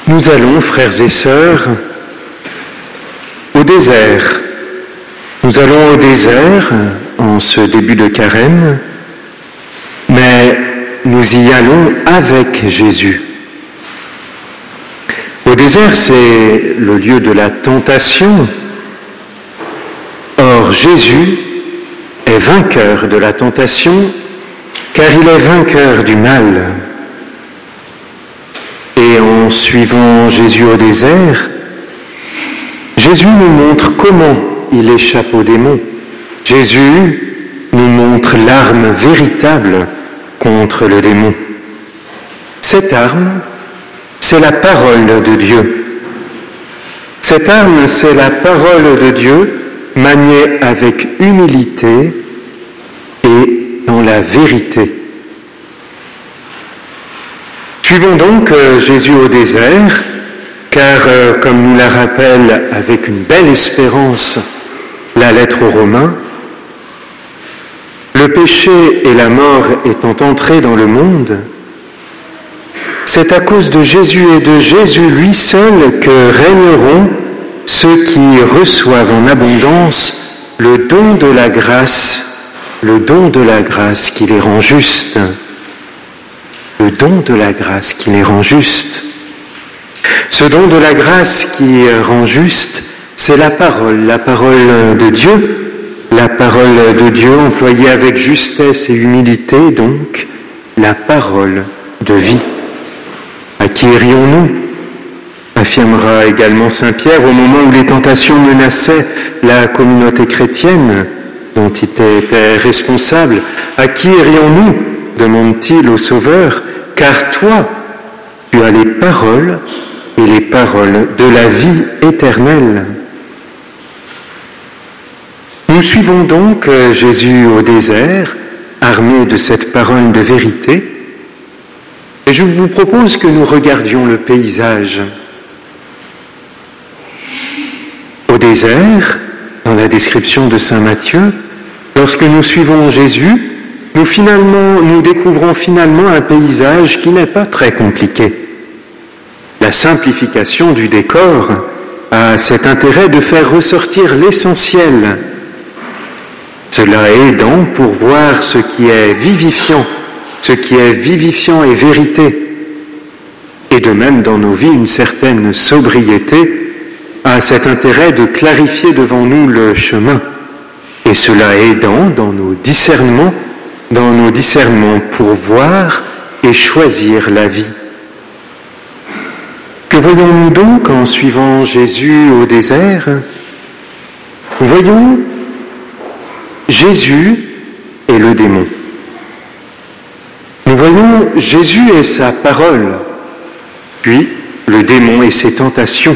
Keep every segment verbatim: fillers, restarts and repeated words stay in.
Nous allons, frères et sœurs, au désert. Nous allons au désert en ce début de carême, mais nous y allons avec Jésus. Au désert, c'est le lieu de la tentation. Or, Jésus est vainqueur de la tentation, car il est vainqueur du mal. Et en suivant Jésus au désert, Jésus nous montre comment il échappe aux démons. Jésus nous montre l'arme véritable contre le démon. Cette arme, c'est la parole de Dieu. Cette arme, c'est la parole de Dieu maniée avec humilité et dans la vérité. Suivons donc euh, Jésus au désert, car euh, comme nous la rappelle avec une belle espérance la lettre aux Romains, le péché et la mort étant entrés dans le monde, c'est à cause de Jésus et de Jésus lui seul que régneront ceux qui reçoivent en abondance le don de la grâce, le don de la grâce qui les rend justes. Le don de la grâce qui les rend justes. Ce don de la grâce qui rend juste, c'est la parole, la parole de Dieu, la parole de Dieu employée avec justesse et humilité, donc la parole de vie. À qui irions-nous ? Affirmera également saint Pierre au moment où les tentations menaçaient la communauté chrétienne dont il était responsable. À qui irions-nous ? Demande-t-il au Sauveur. Car toi, tu as les paroles et les paroles de la vie éternelle. Nous suivons donc Jésus au désert, armé de cette parole de vérité, et je vous propose que nous regardions le paysage. Au désert, dans la description de saint Matthieu, lorsque nous suivons Jésus, Nous, finalement, nous découvrons finalement un paysage qui n'est pas très compliqué. La simplification du décor a cet intérêt de faire ressortir l'essentiel. Cela est aidant pour voir ce qui est vivifiant, ce qui est vivifiant et vérité. Et de même, dans nos vies, une certaine sobriété a cet intérêt de clarifier devant nous le chemin. Et cela est aidant dans nos discernements, dans nos discernements pour voir et choisir la vie. Que voyons-nous donc en suivant Jésus au désert ? Nous voyons Jésus et le démon. Nous voyons Jésus et sa parole, puis le démon et ses tentations.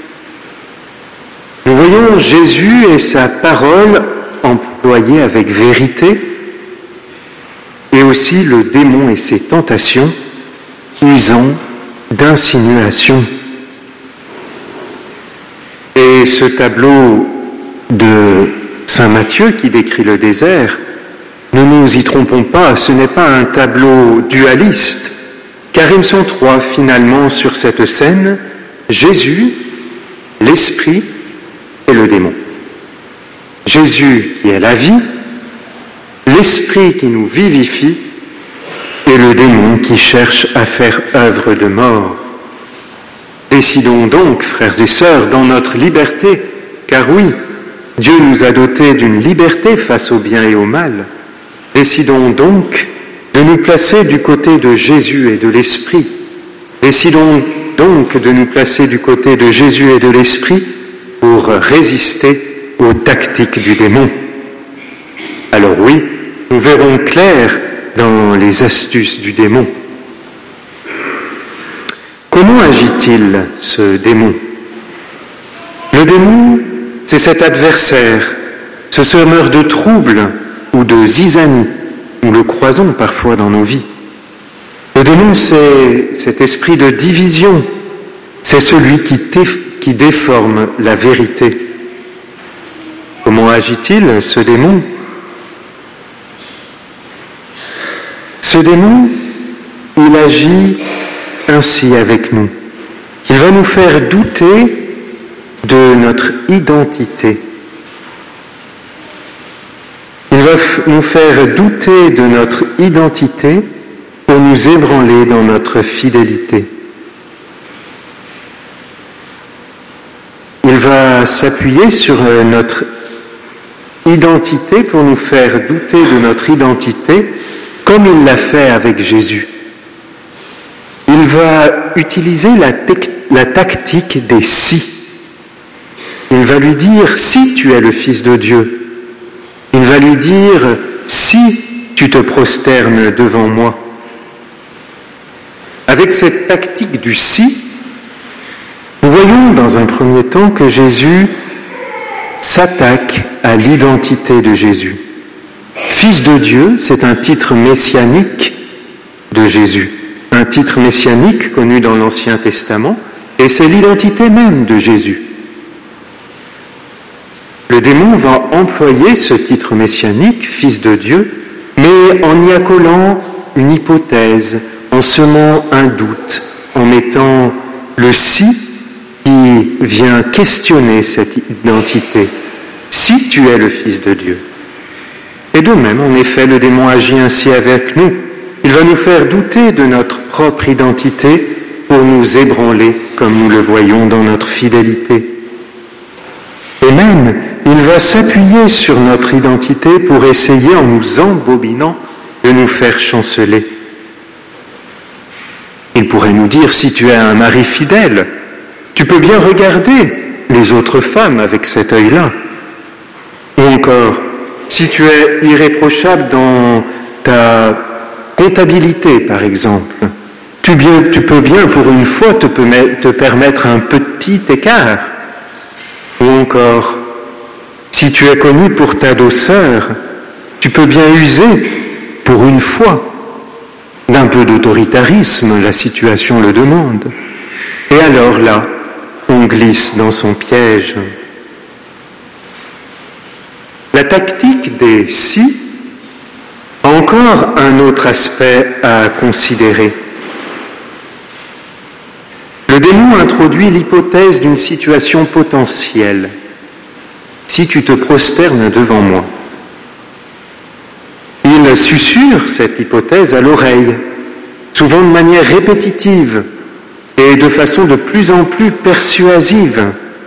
Nous voyons Jésus et sa parole employée avec vérité, et aussi le démon et ses tentations, usant d'insinuations. Et ce tableau de saint Matthieu qui décrit le désert, ne nous y trompons pas, ce n'est pas un tableau dualiste, car ils sont trois finalement sur cette scène, Jésus, l'Esprit et le démon. Jésus qui est la vie, l'Esprit qui nous vivifie et le démon qui cherche à faire œuvre de mort. Décidons donc, frères et sœurs, dans notre liberté, car oui, Dieu nous a dotés d'une liberté face au bien et au mal. Décidons donc de nous placer du côté de Jésus et de l'Esprit. Décidons donc de nous placer du côté de Jésus et de l'Esprit pour résister aux tactiques du démon. Alors oui, nous verrons clair dans les astuces du démon. Comment agit-il, ce démon ? Le démon, c'est cet adversaire, ce semeur de troubles ou de zizanie. Nous le croisons parfois dans nos vies. Le démon, c'est cet esprit de division. C'est celui qui, qui déforme la vérité. Comment agit-il, ce démon ? Ce démon, il agit ainsi avec nous. Il va nous faire douter de notre identité. Il va f- nous faire douter de notre identité pour nous ébranler dans notre fidélité. Il va s'appuyer sur notre identité pour nous faire douter de notre identité, comme il l'a fait avec Jésus. Il va utiliser la, tec- la tactique des si. Il va lui dire « si tu es le Fils de Dieu ». Il va lui dire « si tu te prosternes devant moi ». Avec cette tactique du « si », nous voyons dans un premier temps que Jésus s'attaque à l'identité de Jésus. Fils de Dieu, c'est un titre messianique de Jésus, un titre messianique connu dans l'Ancien Testament, et c'est l'identité même de Jésus. Le démon va employer ce titre messianique, Fils de Dieu, mais en y accolant une hypothèse, en semant un doute, en mettant le « si » qui vient questionner cette identité. Si tu es le Fils de Dieu. Et de même, en effet, le démon agit ainsi avec nous. Il va nous faire douter de notre propre identité pour nous ébranler, comme nous le voyons dans notre fidélité. Et même, il va s'appuyer sur notre identité pour essayer, en nous embobinant, de nous faire chanceler. Il pourrait nous dire, si tu es un mari fidèle, tu peux bien regarder les autres femmes avec cet œil-là. Ou encore, si tu es irréprochable dans ta comptabilité, par exemple, tu, bien, tu peux bien, pour une fois, te, te permettre un petit écart. Ou encore, si tu es connu pour ta douceur, tu peux bien user, pour une fois, d'un peu d'autoritarisme, la situation le demande. Et alors là, on glisse dans son piège. La tactique des « si » a encore un autre aspect à considérer. Le démon introduit l'hypothèse d'une situation potentielle. Si tu te prosternes devant moi. Il susurre cette hypothèse à l'oreille, souvent de manière répétitive et de façon de plus en plus persuasive.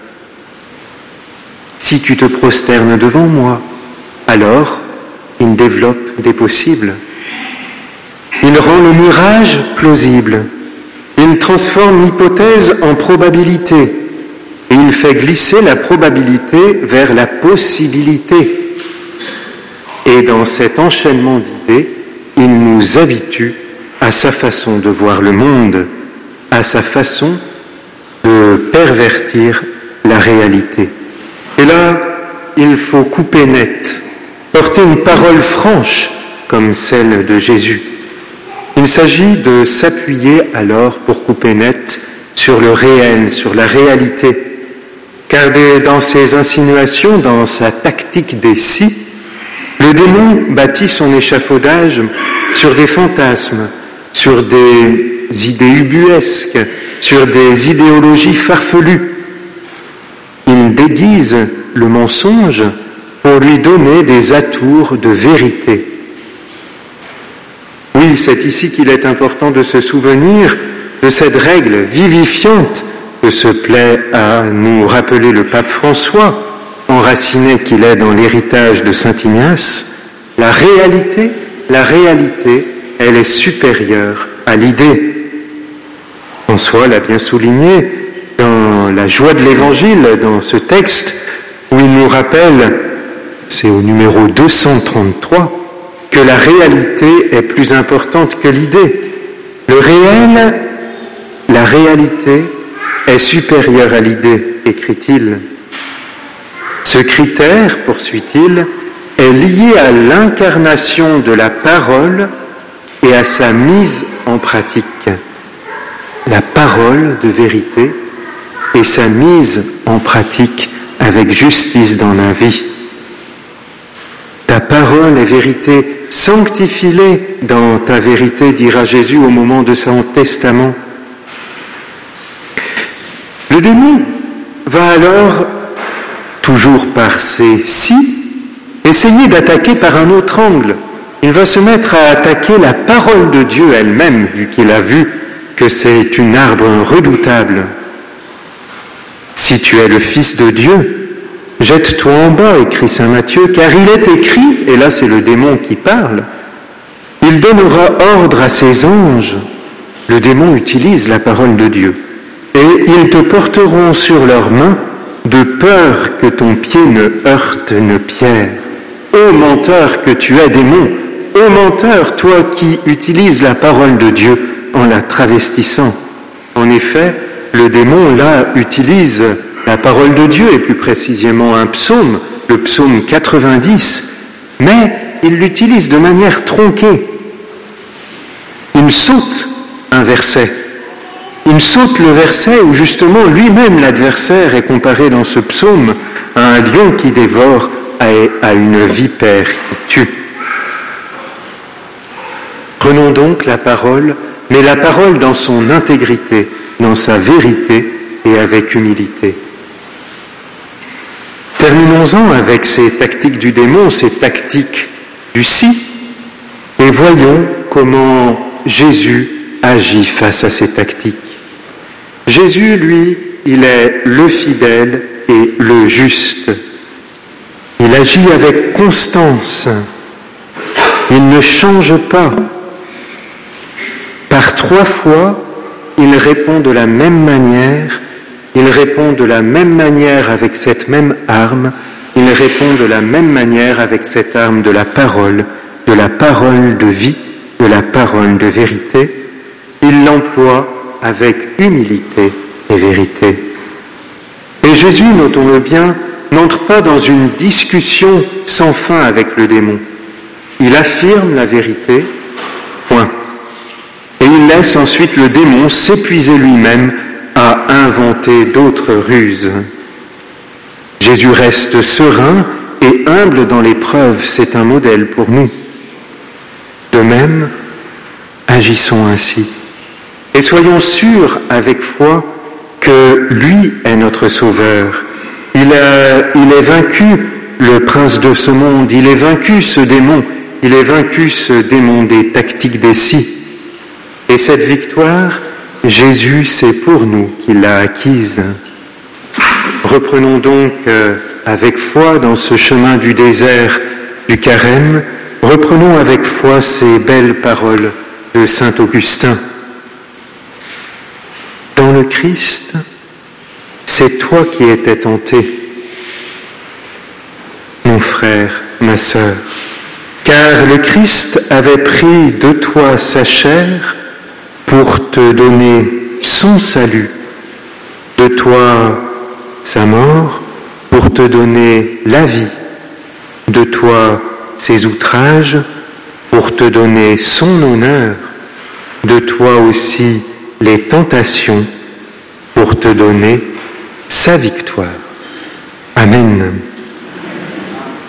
Si tu te prosternes devant moi, alors il développe des possibles. Il rend le mirage plausible. Il transforme l'hypothèse en probabilité. Et il fait glisser la probabilité vers la possibilité. Et dans cet enchaînement d'idées, il nous habitue à sa façon de voir le monde, à sa façon de pervertir la réalité. Et là, il faut couper net, porter une parole franche comme celle de Jésus. Il s'agit de s'appuyer alors, pour couper net, sur le réel, sur la réalité. Car dans ses insinuations, dans sa tactique des si, le démon bâtit son échafaudage sur des fantasmes, sur des idées ubuesques, sur des idéologies farfelues. Il déguise le mensonge pour lui donner des atours de vérité. Oui, c'est ici qu'il est important de se souvenir de cette règle vivifiante que se plaît à nous rappeler le pape François, enraciné qu'il est dans l'héritage de saint Ignace. La réalité, la réalité, elle est supérieure à l'idée. François l'a bien souligné dans la joie de l'Évangile, dans ce texte où il nous rappelle, c'est au numéro deux cent trente-trois, que la réalité est plus importante que l'idée. Le réel, la réalité est supérieure à l'idée, écrit-il. Ce critère, poursuit-il, est lié à l'incarnation de la parole et à sa mise en pratique. La parole de vérité et sa mise en pratique avec justice dans la vie. Ta parole est vérité, sanctifie-les dans ta vérité, dira Jésus au moment de son testament. Le démon va alors, toujours par ses si, essayer d'attaquer par un autre angle. Il va se mettre à attaquer la parole de Dieu elle-même, vu qu'il a vu que c'est une arbre redoutable. Si tu es le Fils de Dieu, jette-toi en bas, écrit saint Matthieu, car il est écrit, et là c'est le démon qui parle, il donnera ordre à ses anges. Le démon utilise la parole de Dieu. Et ils te porteront sur leurs mains, de peur que ton pied ne heurte une pierre. Ô menteur que tu es, démon, ô menteur, toi qui utilises la parole de Dieu en la travestissant. En effet, le démon, là, utilise la parole de Dieu, et plus précisément un psaume, le psaume quatre-vingt-dix, mais il l'utilise de manière tronquée. Il saute un verset. Il saute le verset où justement lui-même, l'adversaire, est comparé dans ce psaume à un lion qui dévore, à une vipère qui tue. Prenons donc la parole, mais la parole dans son intégrité, dans sa vérité et avec humilité. Terminons-en avec ces tactiques du démon, ces tactiques du si, et voyons comment Jésus agit face à ces tactiques. Jésus, lui, il est le fidèle et le juste. Il agit avec constance. Il ne change pas. Par trois fois, il répond de la même manière. Il répond de la même manière avec cette même arme. Il répond de la même manière avec cette arme de la parole, de la parole de vie, de la parole de vérité. Il l'emploie avec humilité et vérité. Et Jésus, notons-le bien, n'entre pas dans une discussion sans fin avec le démon. Il affirme la vérité, point. Et il laisse ensuite le démon s'épuiser lui-même à inventer d'autres ruses. Jésus reste serein et humble dans l'épreuve, c'est un modèle pour nous. De même, agissons ainsi. Et soyons sûrs avec foi que lui est notre Sauveur. Il, a, il est vaincu le prince de ce monde, il est vaincu ce démon, il est vaincu ce démon des tactiques des si. Et cette victoire, Jésus, c'est pour nous qu'il l'a acquise. Reprenons donc euh, avec foi dans ce chemin du désert du Carême, reprenons avec foi ces belles paroles de saint Augustin. Dans le Christ, c'est toi qui étais tenté, mon frère, ma sœur, car le Christ avait pris de toi sa chair pour te donner son salut, de toi sa mort pour te donner la vie, de toi ses outrages pour te donner son honneur, de toi aussi les tentations pour te donner sa victoire. Amen.